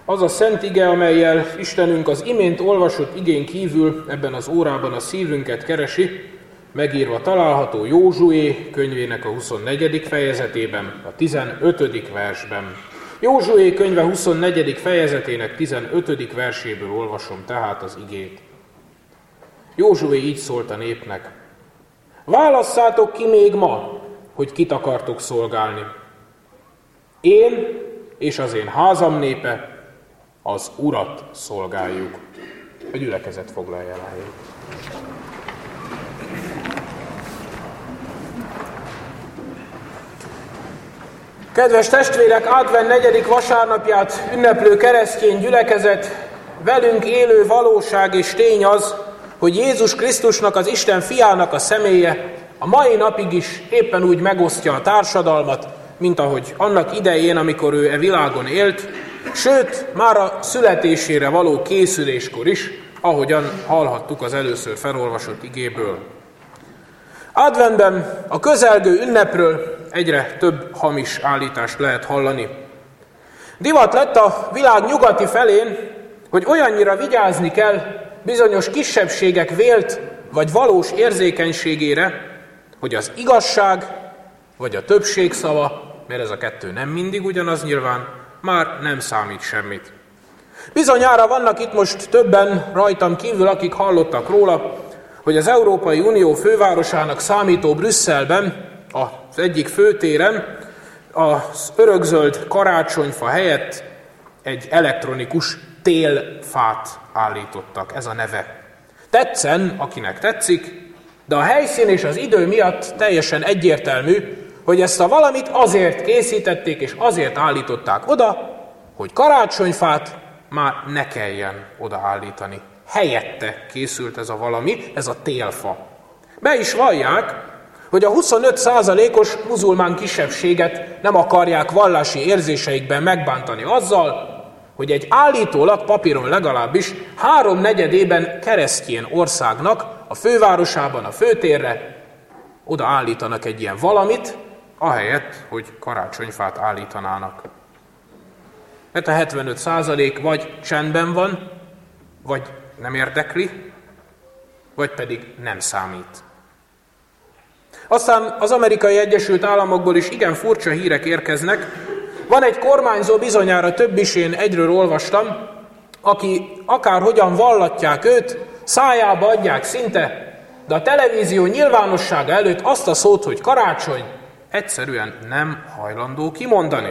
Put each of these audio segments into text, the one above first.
Az a szent ige, amellyel Istenünk az imént olvasott igén kívül ebben az órában a szívünket keresi, megírva található Józsué könyvének a 24. fejezetében, a 15. versben. Józsué könyve 24. fejezetének 15. verséből olvasom tehát az igét. Józsué így szólt a népnek: válasszátok ki még ma, hogy kit akartok szolgálni. Én és az én házam népe az Urat szolgáljuk. A gyülekezet foglalja el helyét. Kedves testvérek, advent 4. vasárnapját ünneplő keresztény gyülekezet, velünk élő valóság és tény az, hogy Jézus Krisztusnak, az Isten fiának a személye a mai napig is éppen úgy megosztja a társadalmat, mint ahogy annak idején, amikor ő e világon élt, sőt, már a születésére való készüléskor is, ahogyan hallhattuk az először felolvasott igéből. Adventben a közelgő ünnepről egyre több hamis állítást lehet hallani. Divat lett a világ nyugati felén, hogy olyannyira vigyázni kell bizonyos kisebbségek vélt vagy valós érzékenységére, hogy az igazság vagy a többség szava, mert ez a kettő nem mindig ugyanaz nyilván, már nem számít semmit. Bizonyára vannak itt most többen rajtam kívül, akik hallottak róla, hogy az Európai Unió fővárosának számító Brüsszelben, az egyik főtéren az örökzöld karácsonyfa helyett egy elektronikus télfát állítottak. Ez a neve. Tetszen, akinek tetszik, de a helyszín és az idő miatt teljesen egyértelmű, hogy ezt a valamit azért készítették és azért állították oda, hogy karácsonyfát már ne kelljen odaállítani. Helyette készült ez a valami, ez a télfa. Be is vallják, hogy a 25%-os muzulmán kisebbséget nem akarják vallási érzéseikben megbántani azzal, hogy egy állítólag papíron legalábbis 3/4 keresztény országnak a fővárosában, a főtérre odaállítanak egy ilyen valamit, ahelyett, hogy karácsonyfát állítanának. Mert a 75% vagy csendben van, vagy nem érdekli, vagy pedig nem számít. Aztán az Amerikai Egyesült Államokból is igen furcsa hírek érkeznek. Van egy kormányzó, bizonyára több is, én egyről olvastam, aki akárhogyan vallatják őt, szájába adják szinte, de a televízió nyilvánossága előtt azt a szót, hogy karácsony, egyszerűen nem hajlandó kimondani.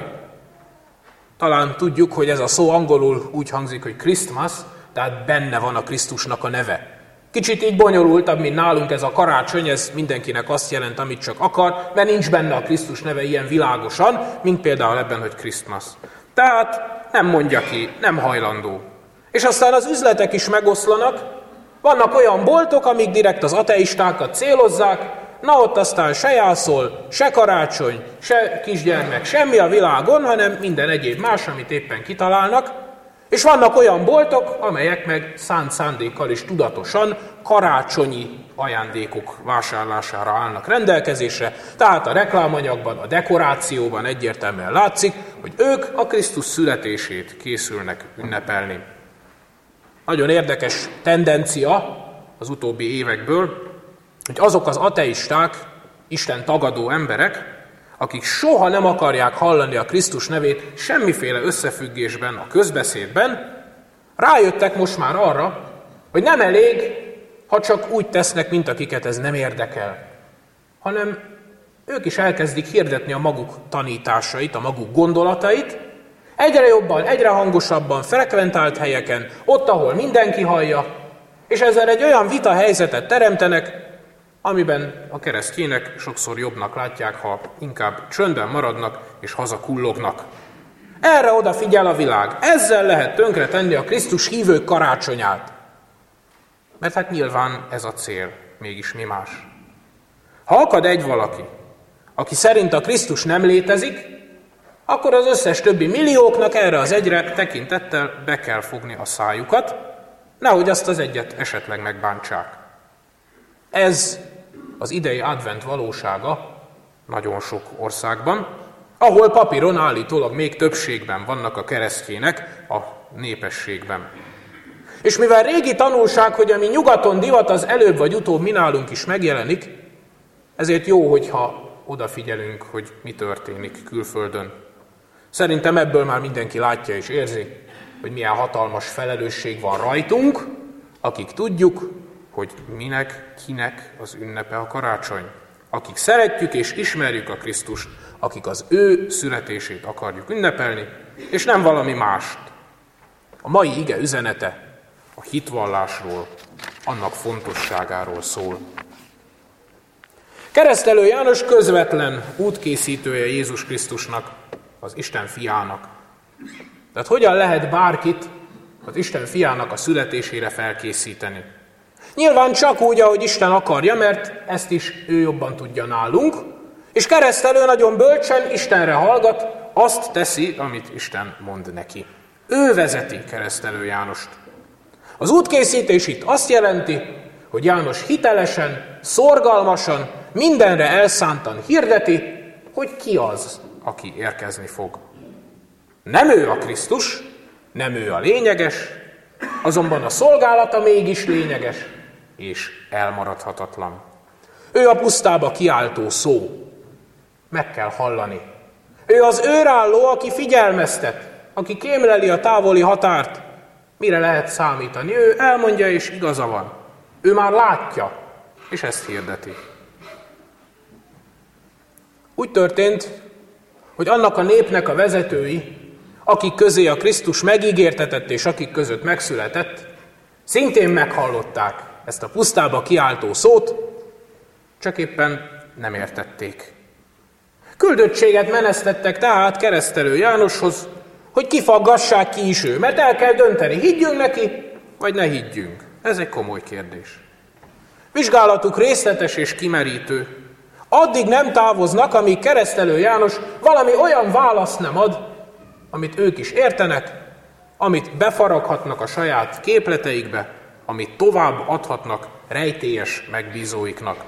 Talán tudjuk, hogy ez a szó angolul úgy hangzik, hogy Christmas, tehát benne van a Krisztusnak a neve. Kicsit így bonyolultabb, mint nálunk ez a karácsony, ez mindenkinek azt jelent, amit csak akar, mert nincs benne a Krisztus neve ilyen világosan, mint például ebben, hogy Christmas. Tehát nem mondja ki, nem hajlandó. És aztán az üzletek is megoszlanak, vannak olyan boltok, amik direkt az ateistákat célozzák, na ott aztán se jászol, se karácsony, se kisgyermek, semmi a világon, hanem minden egyéb más, amit éppen kitalálnak. És vannak olyan boltok, amelyek meg szánt szándékkal és tudatosan karácsonyi ajándékok vásárlására állnak rendelkezésre, tehát a reklámanyagban, a dekorációban egyértelműen látszik, hogy ők a Krisztus születését készülnek ünnepelni. Nagyon érdekes tendencia az utóbbi évekből, hogy azok az ateisták, Isten tagadó emberek, akik soha nem akarják hallani a Krisztus nevét semmiféle összefüggésben, a közbeszédben, rájöttek most már arra, hogy nem elég, ha csak úgy tesznek, mint akiket ez nem érdekel, hanem ők is elkezdik hirdetni a maguk tanításait, a maguk gondolatait, egyre jobban, egyre hangosabban, frekventált helyeken, ott, ahol mindenki hallja, és ezzel egy olyan vita helyzetet teremtenek, amiben a keresztjének sokszor jobbnak látják, ha inkább csöndben maradnak és hazakullognak. Erre odafigyel a világ. Ezzel lehet tönkretenni a Krisztus hívők karácsonyát. Mert hát nyilván ez a cél, mégis mi más. Ha akad egy valaki, aki szerint a Krisztus nem létezik, akkor az összes többi millióknak erre az egyre tekintettel be kell fogni a szájukat, nehogy azt az egyet esetleg megbántsák. Ez az idei advent valósága nagyon sok országban, ahol papíron állítólag még többségben vannak a keresztjének a népességben. És mivel régi tanulság, hogy ami nyugaton divat, az előbb vagy utóbb mi nálunk is megjelenik, ezért jó, hogyha odafigyelünk, hogy mi történik külföldön. Szerintem ebből már mindenki látja és érzi, hogy milyen hatalmas felelősség van rajtunk, akik tudjuk, hogy minek, kinek az ünnepe a karácsony. Akik szeretjük és ismerjük a Krisztust, akik az ő születését akarjuk ünnepelni, és nem valami mást. A mai ige üzenete a hitvallásról, annak fontosságáról szól. Keresztelő János közvetlen útkészítője Jézus Krisztusnak, az Isten fiának. Tehát hogyan lehet bárkit az Isten fiának a születésére felkészíteni? Nyilván csak úgy, ahogy Isten akarja, mert ezt is ő jobban tudja nálunk, és keresztelő nagyon bölcsen Istenre hallgat, azt teszi, amit Isten mond neki. Ő vezeti keresztelő Jánost. Az útkészítés itt azt jelenti, hogy János hitelesen, szorgalmasan, mindenre elszántan hirdeti, hogy ki az, aki érkezni fog. Nem ő a Krisztus, nem ő a lényeges, azonban a szolgálata mégis lényeges és elmaradhatatlan. Ő a pusztába kiáltó szó. Meg kell hallani. Ő az őrálló, aki figyelmeztet, aki kémleli a távoli határt. Mire lehet számítani? Ő elmondja, és igaza van. Ő már látja, és ezt hirdeti. Úgy történt, hogy annak a népnek a vezetői, akik közé a Krisztus megígértetett, és akik között megszületett, szintén meghallották ezt a pusztába kiáltó szót, csak éppen nem értették. Küldöttséget menesztettek tehát keresztelő Jánoshoz, hogy kifaggassák ki is ő, mert el kell dönteni, higgyünk neki, vagy ne higgyünk. Ez egy komoly kérdés. Vizsgálatuk részletes és kimerítő. Addig nem távoznak, amíg keresztelő János valami olyan választ nem ad, amit ők is értenek, amit befaraghatnak a saját képleteikbe, amit tovább adhatnak rejtélyes megbízóiknak.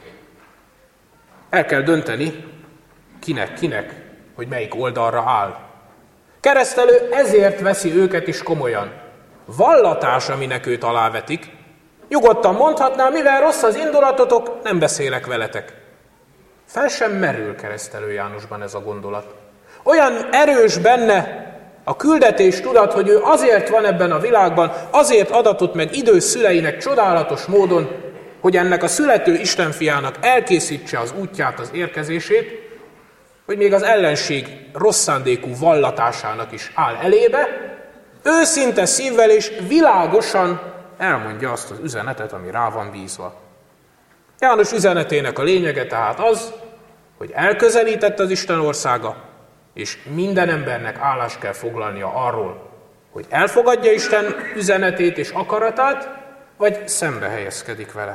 El kell dönteni, kinek, hogy melyik oldalra áll. Keresztelő ezért veszi őket is komolyan. Vallatás, aminek őt alávetik. Nyugodtan mondhatná, mivel rossz az indulatotok, nem beszélek veletek. Fel sem merül keresztelő Jánosban ez a gondolat. Olyan erős benne a küldetés tudat, hogy ő azért van ebben a világban, azért adatott meg idős szüleinek csodálatos módon, hogy ennek a születő Istenfiának elkészítse az útját, az érkezését, hogy még az ellenség rossz szándékú vallatásának is áll elébe, őszinte szívvel és világosan elmondja azt az üzenetet, ami rá van bízva. János üzenetének a lényege tehát az, hogy elközelített az Isten országa, és minden embernek állást kell foglalnia arról, hogy elfogadja Isten üzenetét és akaratát, vagy szembe helyezkedik vele.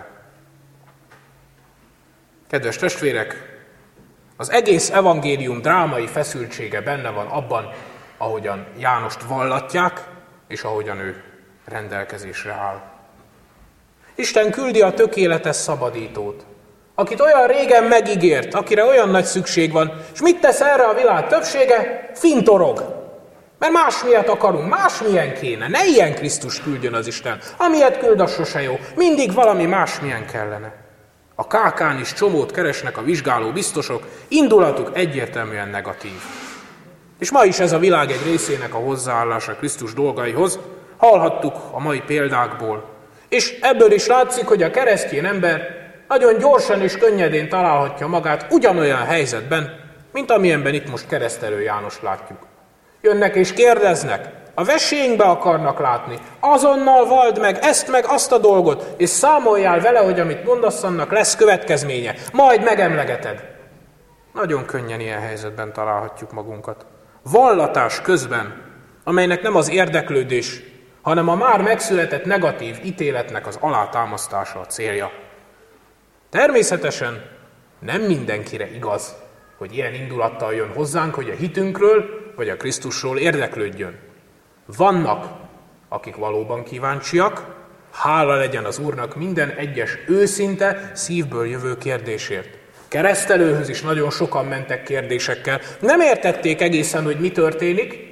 Kedves testvérek, az egész evangélium drámai feszültsége benne van abban, ahogyan Jánost vallatják, és ahogyan ő rendelkezésre áll. Isten küldi a tökéletes szabadítót, akit olyan régen megígért, akire olyan nagy szükség van, és mit tesz erre a világ többsége? Fintorog. Mert más miatt akarunk, másmilyen kéne. Ne ilyen Krisztus küldjön az Isten. Amilyet küld, az sose jó. Mindig valami másmilyen kellene. A kákán is csomót keresnek a vizsgáló biztosok, indulatuk egyértelműen negatív. És ma is ez a világ egy részének a hozzáállása Krisztus dolgaihoz, hallhattuk a mai példákból. És ebből is látszik, hogy a keresztény ember nagyon gyorsan és könnyedén találhatja magát ugyanolyan helyzetben, mint amilyenben itt most keresztelő Jánost látjuk. Jönnek és kérdeznek, a vesélyünkbe akarnak látni, azonnal vald meg azt a dolgot, és számoljál vele, hogy amit mondasz, annak lesz következménye, majd megemlegeted. Nagyon könnyen ilyen helyzetben találhatjuk magunkat. Vallatás közben, amelynek nem az érdeklődés, hanem a már megszületett negatív ítéletnek az alátámasztása a célja. Természetesen nem mindenkire igaz, hogy ilyen indulattal jön hozzánk, hogy a hitünkről vagy a Krisztusról érdeklődjön. Vannak, akik valóban kíváncsiak, hála legyen az Úrnak minden egyes őszinte, szívből jövő kérdésért. Keresztelőhöz is nagyon sokan mentek kérdésekkel. Nem értették egészen, hogy mi történik,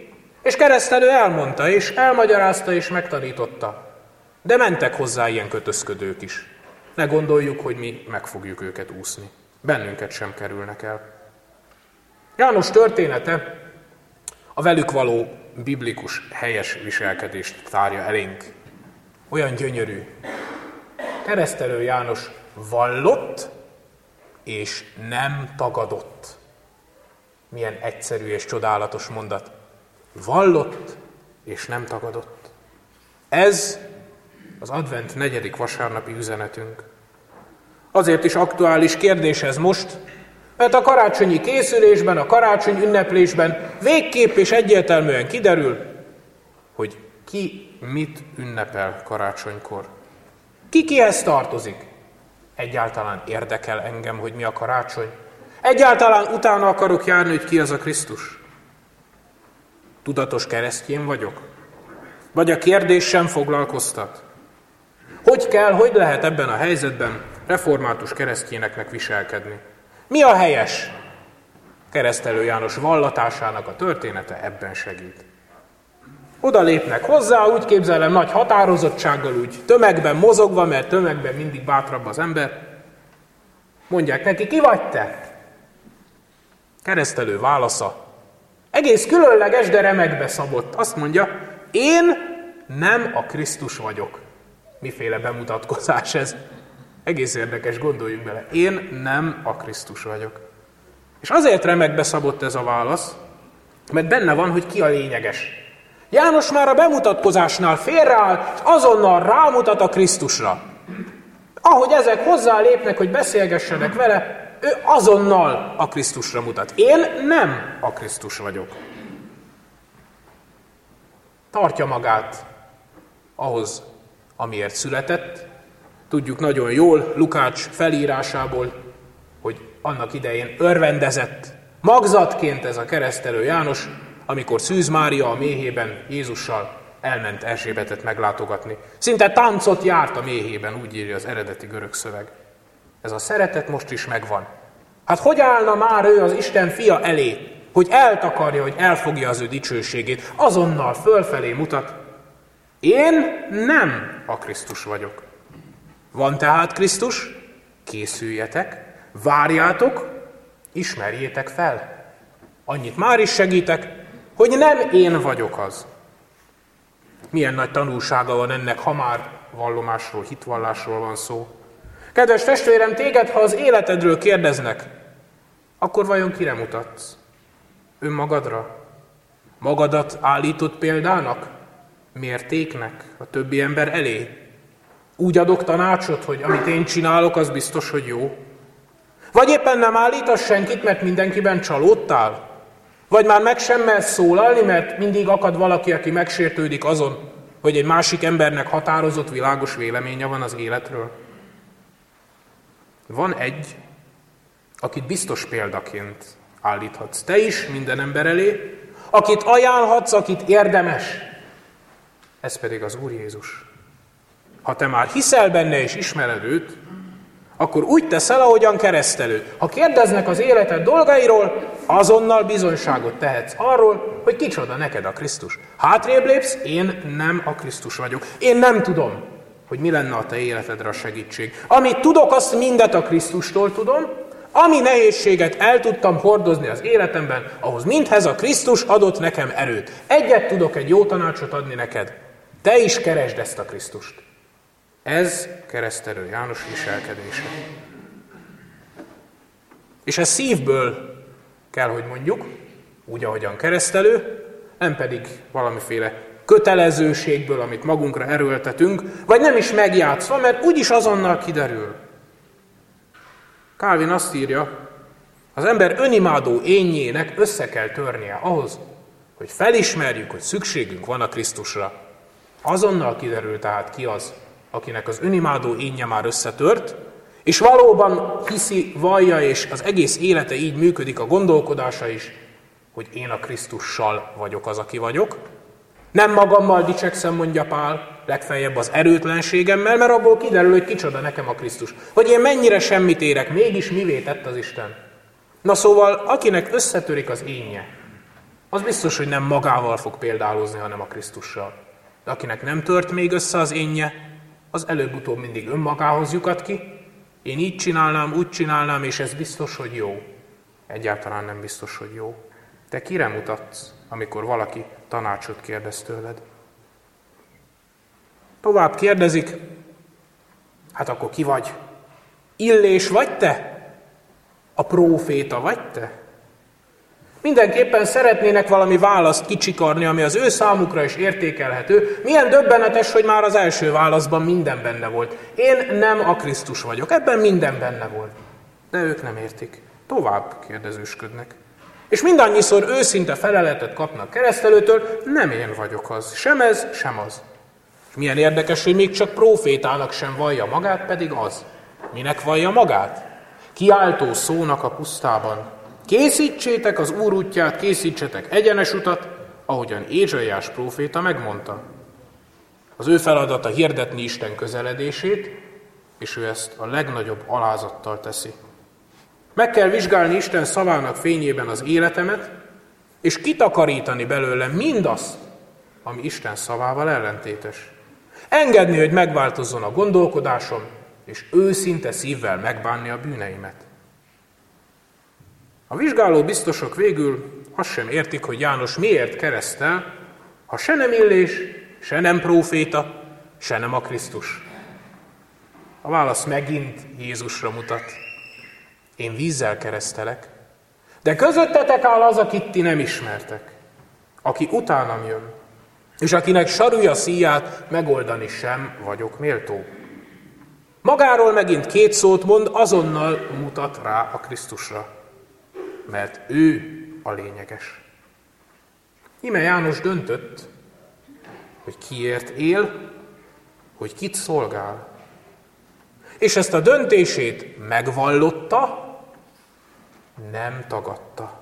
És keresztelő elmondta, és elmagyarázta, és megtanította. De mentek hozzá ilyen kötözködők is. Ne gondoljuk, hogy mi meg fogjuk őket úszni. Bennünket sem kerülnek el. János története a velük való biblikus helyes viselkedést tárja elénk. Olyan gyönyörű. Keresztelő János vallott és nem tagadott. Milyen egyszerű és csodálatos mondat. Vallott és nem tagadott. Ez az advent 4. vasárnapi üzenetünk. Azért is aktuális kérdés ez most, mert a karácsonyi készülésben, a karácsony ünneplésben végképp és egyértelműen kiderül, hogy ki mit ünnepel karácsonykor. Ki kihez tartozik? Egyáltalán érdekel engem, hogy mi a karácsony? Egyáltalán utána akarok járni, hogy ki az a Krisztus? Tudatos keresztjén vagyok? Vagy a kérdés sem foglalkoztat? Hogy kell, hogy lehet ebben a helyzetben református keresztjéneknek viselkedni? Mi a helyes? Keresztelő János vallatásának a története ebben segít. Oda lépnek hozzá, úgy képzelem, nagy határozottsággal, úgy tömegben mozogva, mert tömegben mindig bátrabb az ember. Mondják neki, ki vagy te? Keresztelő válasza egész különleges, de remekbe szabott. Azt mondja, én nem a Krisztus vagyok. Miféle bemutatkozás ez? Egész érdekes, gondoljunk bele. Én nem a Krisztus vagyok. És azért remekbe szabott ez a válasz, mert benne van, hogy ki a lényeges. János már a bemutatkozásnál félreáll, és azonnal rámutat a Krisztusra. Ahogy ezek hozzálépnek, hogy beszélgessenek vele, ő azonnal a Krisztusra mutat. Én nem a Krisztus vagyok. Tartja magát ahhoz, amiért született. Tudjuk nagyon jól Lukács felírásából, hogy annak idején örvendezett magzatként ez a keresztelő János, amikor Szűz Mária a méhében Jézussal elment Erzsébetet meglátogatni. Szinte táncot járt a méhében, úgy írja az eredeti görög szöveg. Ez a szeretet most is megvan. Hát hogy állna már ő az Isten fia elé, hogy eltakarja, hogy elfogja az ő dicsőségét, azonnal fölfelé mutat. Én nem a Krisztus vagyok. Van tehát Krisztus, készüljetek, várjátok, ismerjétek fel. Annyit már is segítek, hogy nem én vagyok az. Milyen nagy tanulsága van ennek, ha már vallomásról, hitvallásról van szó. Kedves testvérem, téged, ha az életedről kérdeznek, akkor vajon kire mutatsz? Önmagadra? Magadat állított példának? Mértéknek a többi ember elé? Úgy adok tanácsot, hogy amit én csinálok, az biztos, hogy jó? Vagy éppen nem állítasz senkit, mert mindenkiben csalódtál? Vagy már meg sem mersz szólalni, mert mindig akad valaki, aki megsértődik azon, hogy egy másik embernek határozott, világos véleménye van az életről? Van egy, akit biztos példaként állíthatsz. Te is minden ember elé, akit ajánlhatsz, akit érdemes. Ez pedig az Úr Jézus. Ha te már hiszel benne és ismered őt, akkor úgy teszel, ahogyan keresztelő. Ha kérdeznek az életed dolgairól, azonnal bizonyságot tehetsz arról, hogy kicsoda neked a Krisztus. Hátrébb lépsz, én nem a Krisztus vagyok. Én nem tudom, hogy mi lenne a te életedre a segítség. Amit tudok, azt mindet a Krisztustól tudom, ami nehézséget el tudtam hordozni az életemben, ahhoz mindhez a Krisztus adott nekem erőt. Egyet tudok, egy jó tanácsot adni neked. Te is keresd ezt a Krisztust. Ez keresztelő János viselkedése. És ez szívből kell, hogy mondjuk, úgy, ahogyan keresztelő, nem pedig valamiféle kötelezőségből, amit magunkra erőltetünk, vagy nem is megjátszva, mert úgyis azonnal kiderül. Calvin azt írja, az ember önimádó énjének össze kell törnie ahhoz, hogy felismerjük, hogy szükségünk van a Krisztusra. Azonnal kiderül tehát ki az, akinek az önimádó énje már összetört, és valóban hiszi, vallja, és az egész élete így működik, a gondolkodása is, hogy én a Krisztussal vagyok az, aki vagyok. Nem magammal dicsekszem, mondja Pál, legfeljebb az erőtlenségemmel, mert abból kiderül, hogy kicsoda nekem a Krisztus. Hogy én mennyire semmit érek, mégis mivé tett az Isten. Na szóval, akinek összetörik az énje, az biztos, hogy nem magával fog példálozni, hanem a Krisztussal. De akinek nem tört még össze az énje, az előbb-utóbb mindig önmagához lyukat ki. Én így csinálnám, úgy csinálnám, és ez biztos, hogy jó. Egyáltalán nem biztos, hogy jó. Te kire mutatsz, amikor valaki tanácsot kérdez tőled? Tovább kérdezik, hát akkor ki vagy? Illés vagy te? A próféta vagy te? Mindenképpen szeretnének valami választ kicsikarni, ami az ő számukra is értékelhető. Milyen döbbenetes, hogy már az első válaszban minden benne volt. Én nem a Krisztus vagyok, ebben minden benne volt. De ők nem értik. Tovább kérdezősködnek. És mindannyiszor őszinte feleletet kapnak keresztelőtől, nem én vagyok az, sem ez, sem az. És milyen érdekes, hogy még csak prófétának sem vallja magát, pedig az. Minek vallja magát? Kiáltó szónak a pusztában. Készítsétek az Úr útját, készítsetek egyenes utat, ahogyan Ézsaiás próféta megmondta. Az ő feladata hirdetni Isten közeledését, és ő ezt a legnagyobb alázattal teszi. Meg kell vizsgálni Isten szavának fényében az életemet, és kitakarítani belőle mindazt, ami Isten szavával ellentétes. Engedni, hogy megváltozzon a gondolkodásom, és őszinte szívvel megbánni a bűneimet. A vizsgáló biztosok végül azt sem értik, hogy János miért keresztel, ha se nem Illés, se nem próféta, se nem a Krisztus. A válasz megint Jézusra mutat. Én vízzel keresztelek, de közöttetek áll az, akit ti nem ismertek, aki utánam jön, és akinek sarúja szíját megoldani sem vagyok méltó. Magáról megint két szót mond, azonnal mutat rá a Krisztusra, mert ő a lényeges. Íme János döntött, hogy kiért él, hogy kit szolgál. És ezt a döntését megvallotta, nem tagadta.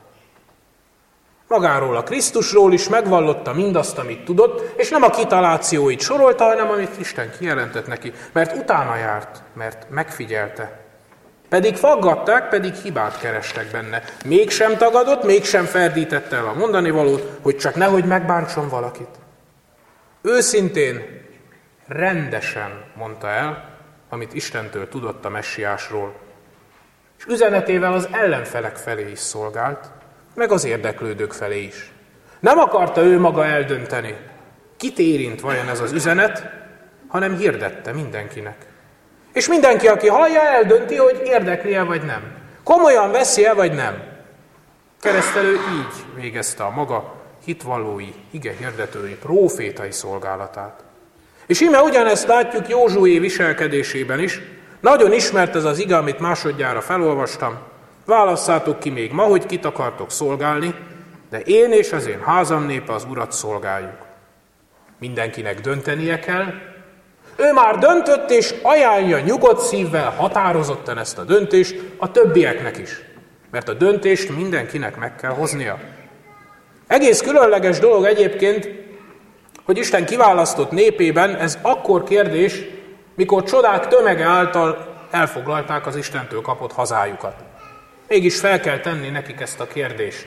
Magáról, a Krisztusról is megvallotta mindazt, amit tudott, és nem a kitalációit sorolta, hanem amit Isten kijelentett neki, mert utána járt, mert megfigyelte. Pedig faggatták, pedig hibát kerestek benne. Mégsem tagadott, mégsem ferdítette el a mondani valót, hogy csak nehogy megbántson valakit. Őszintén, rendesen mondta el, amit Istentől tudott a messiásról. És üzenetével az ellenfelek felé is szolgált, meg az érdeklődők felé is. Nem akarta ő maga eldönteni, kit érint vajon ez az üzenet, hanem hirdette mindenkinek. És mindenki, aki hallja, eldönti, hogy érdekli-e vagy nem. Komolyan veszi-e vagy nem. Keresztelő így végezte a maga hitvallói, igehirdetői, prófétai szolgálatát. És íme ugyanezt látjuk Józsué viselkedésében is. Nagyon ismert ez az ige, amit másodjára felolvastam. Válasszátok ki még ma, hogy kit akartok szolgálni, de én és az én házam népe az Urat szolgáljuk. Mindenkinek döntenie kell. Ő már döntött, és ajánlja nyugodt szívvel, határozottan ezt a döntést a többieknek is. Mert a döntést mindenkinek meg kell hoznia. Egész különleges dolog egyébként, hogy Isten kiválasztott népében ez akkor kérdés, mikor csodák tömege által elfoglalták az Istentől kapott hazájukat. Mégis fel kell tenni nekik ezt a kérdést.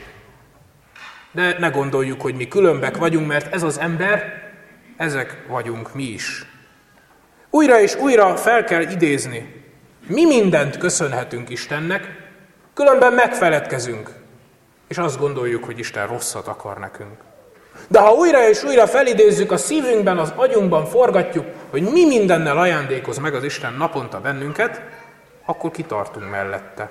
De ne gondoljuk, hogy mi különbek vagyunk, mert ez az ember, ezek vagyunk mi is. Újra és újra fel kell idézni. Mi mindent köszönhetünk Istennek, különben megfeledkezünk, és azt gondoljuk, hogy Isten rosszat akar nekünk. De ha újra és újra felidézzük, a szívünkben, az agyunkban forgatjuk, hogy mi mindennel ajándékoz meg az Isten naponta bennünket, akkor kitartunk mellette.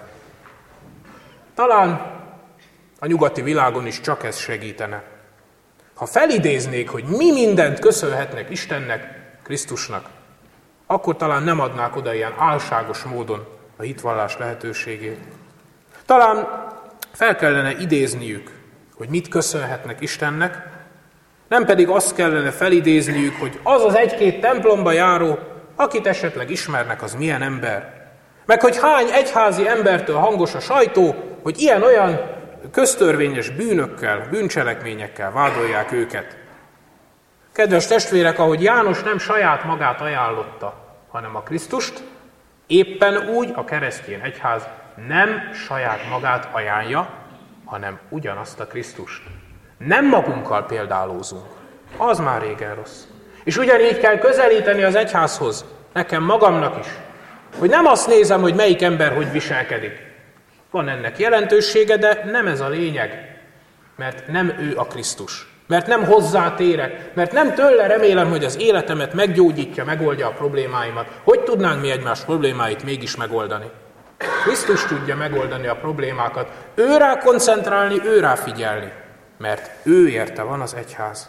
Talán a nyugati világon is csak ez segítene. Ha felidéznék, hogy mi mindent köszönhetnek Istennek, Krisztusnak, akkor talán nem adnák oda ilyen álságos módon a hitvallás lehetőségét. Talán fel kellene idézniük, hogy mit köszönhetnek Istennek, nem pedig azt kellene felidézniük, hogy az az egy-két templomba járó, akit esetleg ismernek, az milyen ember. Meg hogy hány egyházi embertől hangos a sajtó, hogy ilyen-olyan köztörvényes bűnökkel, bűncselekményekkel vádolják őket. Kedves testvérek, ahogy János nem saját magát ajánlotta, hanem a Krisztust, éppen úgy a keresztény egyház nem saját magát ajánlja, hanem ugyanazt a Krisztust. Nem magunkkal példálózunk. Az már régen rossz. És ugyanígy kell közelíteni az egyházhoz, nekem magamnak is, hogy nem azt nézem, hogy melyik ember hogy viselkedik. Van ennek jelentősége, de nem ez a lényeg, mert nem ő a Krisztus. Mert nem hozzátérek, mert nem tőle remélem, hogy az életemet meggyógyítja, megoldja a problémáimat. Hogy tudnánk mi egymás problémáit mégis megoldani? Krisztus tudja megoldani a problémákat. Ő rá koncentrálni, ő rá figyelni, mert ő érte van az egyház.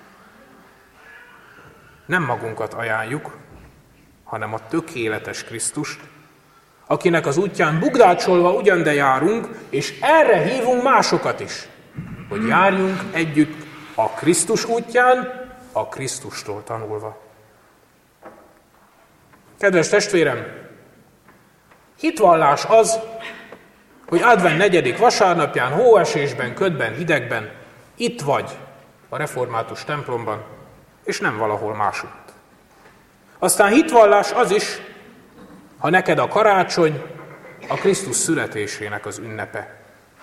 Nem magunkat ajánljuk, hanem a tökéletes Krisztust, akinek az útján bugdácsolva ugyan de járunk, és erre hívunk másokat is, hogy járjunk együtt a Krisztus útján, a Krisztustól tanulva. Kedves testvérem, hitvallás az, hogy advent 4. vasárnapján, hóesésben, ködben, hidegben itt vagy a református templomban, és nem valahol másutt. Aztán hitvallás az is, ha neked a karácsony a Krisztus születésének az ünnepe.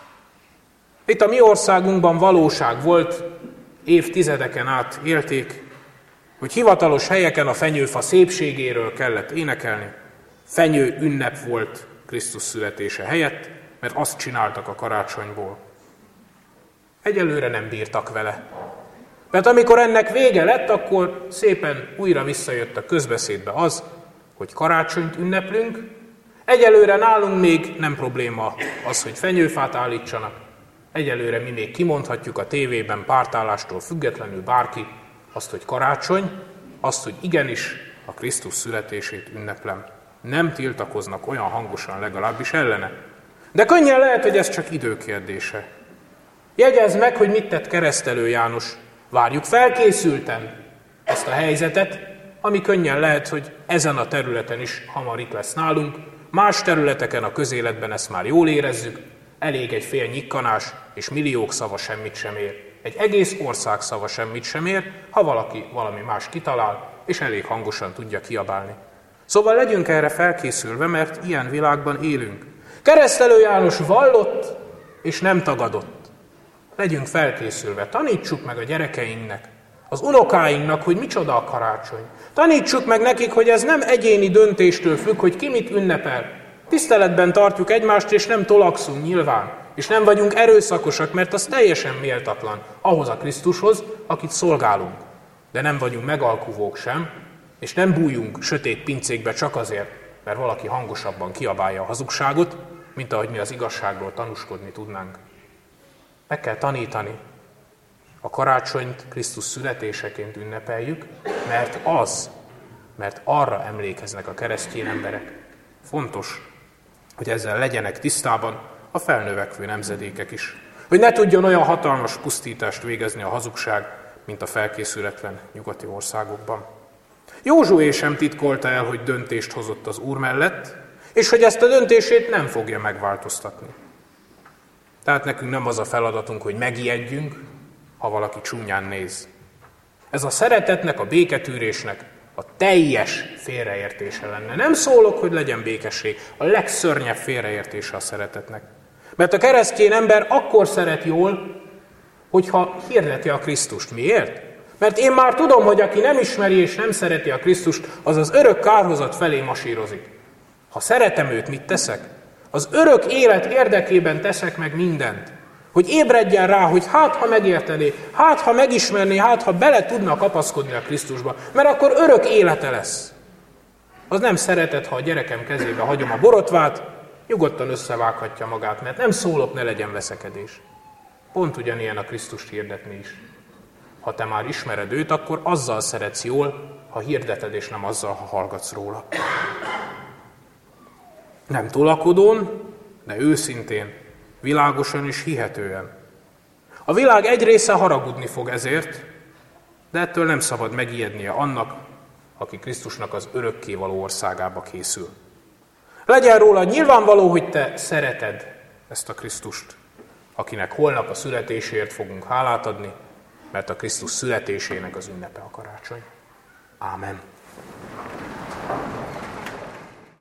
Itt a mi országunkban valóság volt, évtizedeken át élték, hogy hivatalos helyeken a fenyőfa szépségéről kellett énekelni. Fenyő ünnep volt Krisztus születése helyett, mert azt csináltak a karácsonyból. Egyelőre nem bírtak vele. Mert amikor ennek vége lett, akkor szépen újra visszajött a közbeszédbe az, hogy karácsonyt ünneplünk. Egyelőre nálunk még nem probléma az, hogy fenyőfát állítsanak. Egyelőre mi még kimondhatjuk a tévében pártállástól függetlenül bárki azt, hogy karácsony, azt, hogy igenis a Krisztus születését ünneplem. Nem tiltakoznak olyan hangosan legalábbis ellene. De könnyen lehet, hogy ez csak időkérdése. Jegyezd meg, hogy mit tett Keresztelő János. Várjuk felkészülten ezt a helyzetet, ami könnyen lehet, hogy ezen a területen is hamar itt lesz nálunk. Más területeken a közéletben ezt már jól érezzük. Elég egy fél nyikkanás, és milliók szava semmit sem ér. Egy egész ország szava semmit sem ér, ha valaki valami más kitalál, és elég hangosan tudja kiabálni. Szóval legyünk erre felkészülve, mert ilyen világban élünk. Keresztelő János vallott, és nem tagadott. Legyünk felkészülve, tanítsuk meg a gyerekeinknek, az unokáinknak, hogy micsoda a karácsony. Tanítsuk meg nekik, hogy ez nem egyéni döntéstől függ, hogy ki mit ünnepel. Tiszteletben tartjuk egymást, és nem tolakszunk nyilván. És nem vagyunk erőszakosak, mert az teljesen méltatlan ahhoz a Krisztushoz, akit szolgálunk. De nem vagyunk megalkuvók sem, és nem bújjunk sötét pincékbe csak azért, mert valaki hangosabban kiabálja a hazugságot, mint ahogy mi az igazságról tanúskodni tudnánk. Meg kell tanítani. A karácsonyt Krisztus születéseként ünnepeljük, mert arra emlékeznek a keresztény emberek. Fontos, hogy ezzel legyenek tisztában a felnövekvő nemzedékek is. Hogy ne tudjon olyan hatalmas pusztítást végezni a hazugság, mint a felkészületlen nyugati országokban. Józsué sem titkolta el, hogy döntést hozott az Úr mellett, és hogy ezt a döntését nem fogja megváltoztatni. Tehát nekünk nem az a feladatunk, hogy megijedjünk, ha valaki csúnyán néz. Ez a szeretetnek, a béketűrésnek a teljes félreértése lenne. Nem szólok, hogy legyen békesség, a legszörnyebb félreértése a szeretetnek. Mert a keresztény ember akkor szeret jól, hogyha hirdeti a Krisztust. Miért? Mert én már tudom, hogy aki nem ismeri és nem szereti a Krisztust, az az örök kárhozat felé masírozik. Ha szeretem őt, mit teszek? Az örök élet érdekében teszek meg mindent. Hogy ébredjen rá, hogy ha megértené, ha megismerné, ha bele tudna kapaszkodni a Krisztusba, mert akkor örök élete lesz. Az nem szeretet, ha a gyerekem kezébe hagyom a borotvát, nyugodtan összevághatja magát, mert nem szólok, ne legyen veszekedés. Pont ugyanilyen a Krisztust hirdetni is. Ha te már ismered őt, akkor azzal szeretsz jól, ha hirdeted, és nem azzal, ha hallgatsz róla. Nem tolakodón, de őszintén, világosan és hihetően. A világ egy része haragudni fog ezért, de ettől nem szabad megijednie annak, aki Krisztusnak az örökkévaló országába készül. Legyen róla nyilvánvaló, hogy te szereted ezt a Krisztust, akinek holnap a születéséért fogunk hálát adni, mert a Krisztus születésének az ünnepe a karácsony. Ámen.